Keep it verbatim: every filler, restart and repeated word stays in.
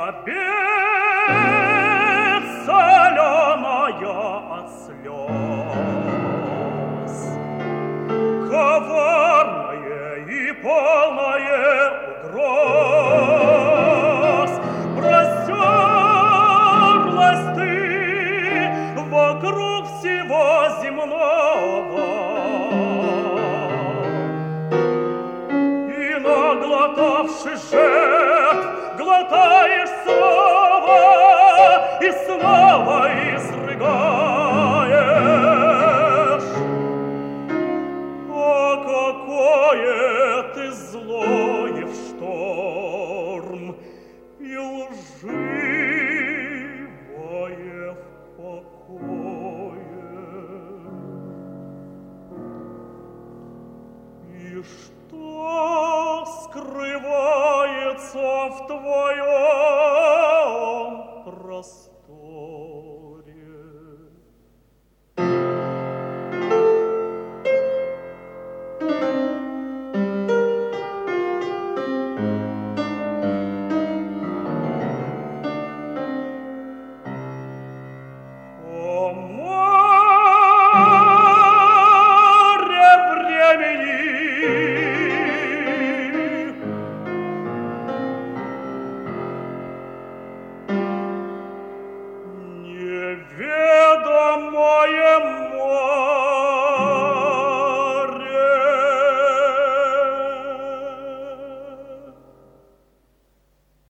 обед соленая от слез, коварное и полное угроз. Простерлась ты вокруг всего земного и, наглотавши жертв, глотаешь снова и снова изрыгаешь. О, какое ты злое в шторм и лживое в покое. И что скрывается в твоем